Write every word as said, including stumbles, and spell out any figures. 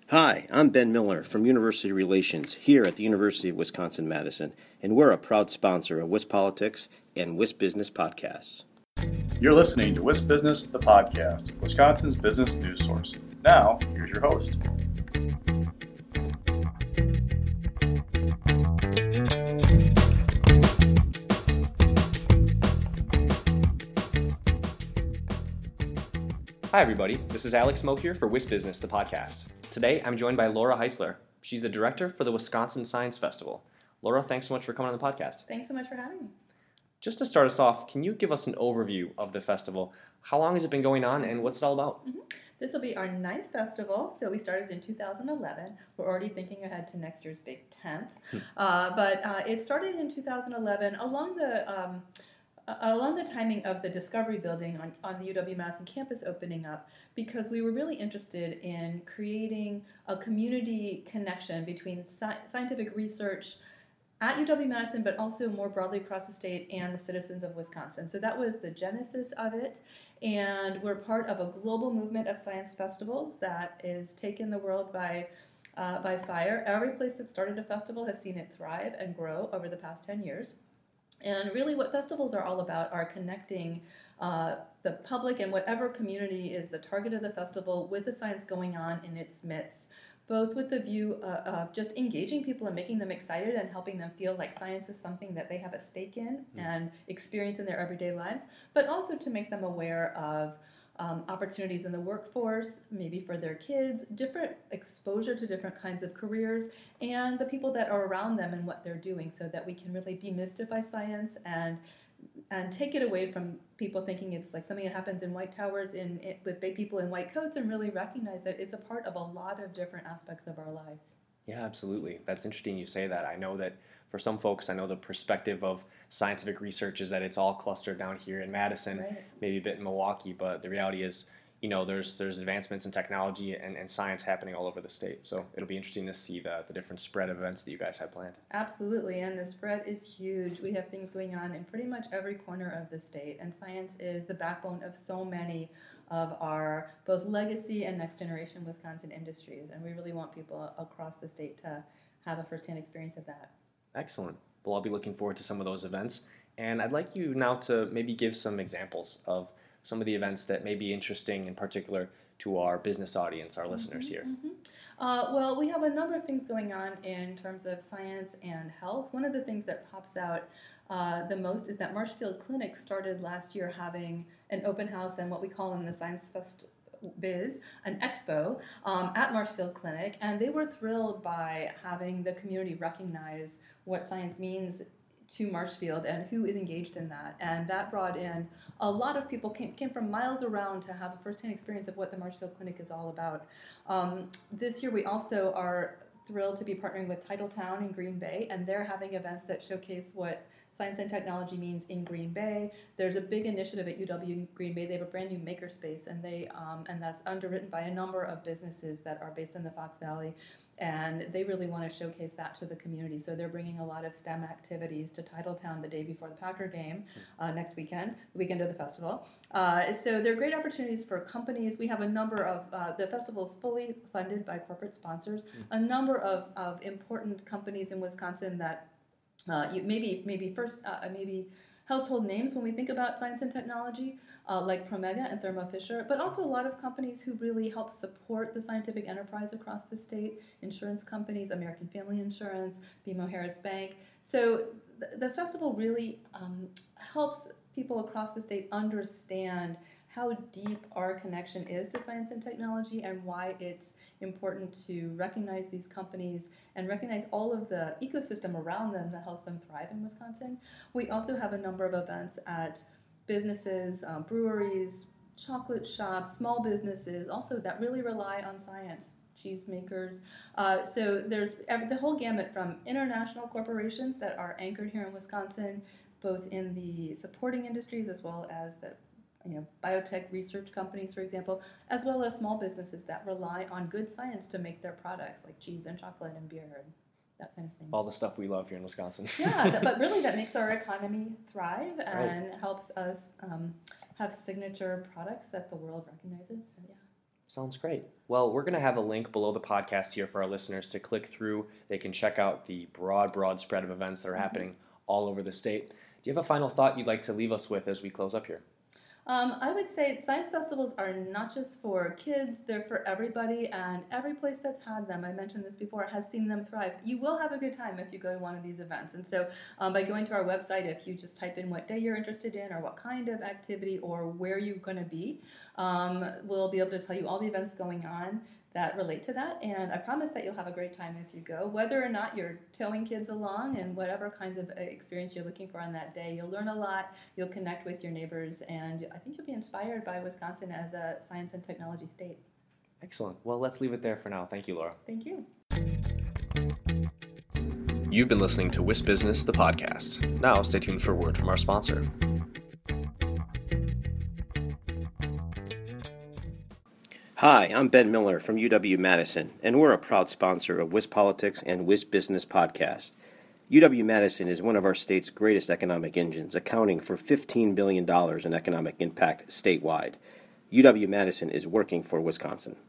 Hi, I'm Ben Miller from University Relations here at the University of Wisconsin-Madison, and we're a proud sponsor of WisPolitics and WisBusiness podcasts. You're listening to WisBusiness, the podcast, Wisconsin's business news source. Now, here's your host. Hi, everybody. This is Alex Moak here for WisBusiness, the podcast. Today, I'm joined by Laura Heisler. She's the director for the Wisconsin Science Festival. Laura, thanks so much for coming on the podcast. Thanks so much for having me. Just to start us off, can you give us an overview of the festival? How long has it been going on, and what's it all about? Mm-hmm. This will be our ninth festival, so we started in two thousand eleven. We're already thinking ahead to next year's big tenth. Hmm. Uh, but uh, it started in two thousand eleven along the... Um, Uh, along the timing of the Discovery Building on, on the U W-Madison campus opening up, because we were really interested in creating a community connection between sci- scientific research at U W-Madison, but also more broadly across the state and the citizens of Wisconsin. So that was the genesis of it, and we're part of a global movement of science festivals that is taken the world by uh, by fire. Every place that started a festival has seen it thrive and grow over the past ten years. And really what festivals are all about are connecting uh, the public and whatever community is the target of the festival with the science going on in its midst, both with the view uh, of just engaging people and making them excited and helping them feel like science is something that they have a stake in mm-hmm. and experience in their everyday lives, but also to make them aware of Um, opportunities in the workforce, maybe for their kids, different exposure to different kinds of careers, and the people that are around them and what they're doing, so that we can really demystify science and and take it away from people thinking it's like something that happens in white towers in, in with big people in white coats, and really recognize that it's a part of a lot of different aspects of our lives. Yeah, absolutely. That's interesting you say that. I know that for some folks, I know the perspective of scientific research is that it's all clustered down here in Madison, right. Maybe a bit in Milwaukee, but the reality is, you know, there's there's advancements in technology and, and science happening all over the state. So it'll be interesting to see the, the different spread of events that you guys have planned. Absolutely, and the spread is huge. We have things going on in pretty much every corner of the state, and science is the backbone of so many of our both legacy and next generation Wisconsin industries, and we really want people across the state to have a firsthand experience of that. Excellent. Well, I'll be looking forward to some of those events, and I'd like you now to maybe give some examples of some of the events that may be interesting in particular to our business audience, our mm-hmm, listeners here. Mm-hmm. Uh, well, we have a number of things going on in terms of science and health. One of the things that pops out uh, the most is that Marshfield Clinic started last year having an open house and what we call in the Science Fest biz, an expo um, at Marshfield Clinic, and they were thrilled by having the community recognize what science means to Marshfield and who is engaged in that. And that brought in a lot of people, came, came from miles around to have a firsthand experience of what the Marshfield Clinic is all about. Um, this year we also are thrilled to be partnering with Titletown in Green Bay, and they're having events that showcase what science and technology means in Green Bay. There's a big initiative at U W Green Bay. They have a brand new makerspace, and they um, and that's underwritten by a number of businesses that are based in the Fox Valley, and they really want to showcase that to the community. So they're bringing a lot of STEM activities to Titletown the day before the Packer game uh, next weekend, the weekend of the festival. Uh, so they're great opportunities for companies. We have a number of, uh, the festival is fully funded by corporate sponsors, mm-hmm. a number of, of important companies in Wisconsin that Uh, you, maybe maybe first uh, maybe household names when we think about science and technology, uh, like Promega and Thermo Fisher, but also a lot of companies who really help support the scientific enterprise across the state, insurance companies, American Family Insurance, B M O Harris Bank. So th- the festival really um, helps people across the state understand how deep our connection is to science and technology and why it's important to recognize these companies and recognize all of the ecosystem around them that helps them thrive in Wisconsin. We also have a number of events at businesses, um, breweries, chocolate shops, small businesses, also that really rely on science, cheesemakers. Uh, so there's every, the whole gamut from international corporations that are anchored here in Wisconsin, both in the supporting industries as well as the you know, biotech research companies, for example, as well as small businesses that rely on good science to make their products like cheese and chocolate and beer and that kind of thing. All the stuff we love here in Wisconsin. Yeah, that, but really that makes our economy thrive and right. helps us um, have signature products that the world recognizes. So yeah. Sounds great. Well, we're going to have a link below the podcast here for our listeners to click through. They can check out the broad, broad spread of events that are happening all over the state. Do you have a final thought you'd like to leave us with as we close up here? Um, I would say science festivals are not just for kids, they're for everybody, and every place that's had them, I mentioned this before, has seen them thrive. You will have a good time if you go to one of these events. And so um, by going to our website, if you just type in what day you're interested in or what kind of activity or where you're going to be, um, we'll be able to tell you all the events going on that relate to that, and I promise that you'll have a great time if you go. Whether or not you're towing kids along and whatever kinds of experience you're looking for on that day, you'll learn a lot, you'll connect with your neighbors, and I think you'll be inspired by Wisconsin as a science and technology state. Excellent. Well, let's leave it there for now. Thank you, Laura. Thank you. You've been listening to Wisp Business, the podcast. Now stay tuned for a word from our sponsor. Hi, I'm Ben Miller from U W-Madison, and we're a proud sponsor of Wisp Politics and Wisp Business Podcast. U W-Madison is one of our state's greatest economic engines, accounting for fifteen billion dollars in economic impact statewide. U W-Madison is working for Wisconsin.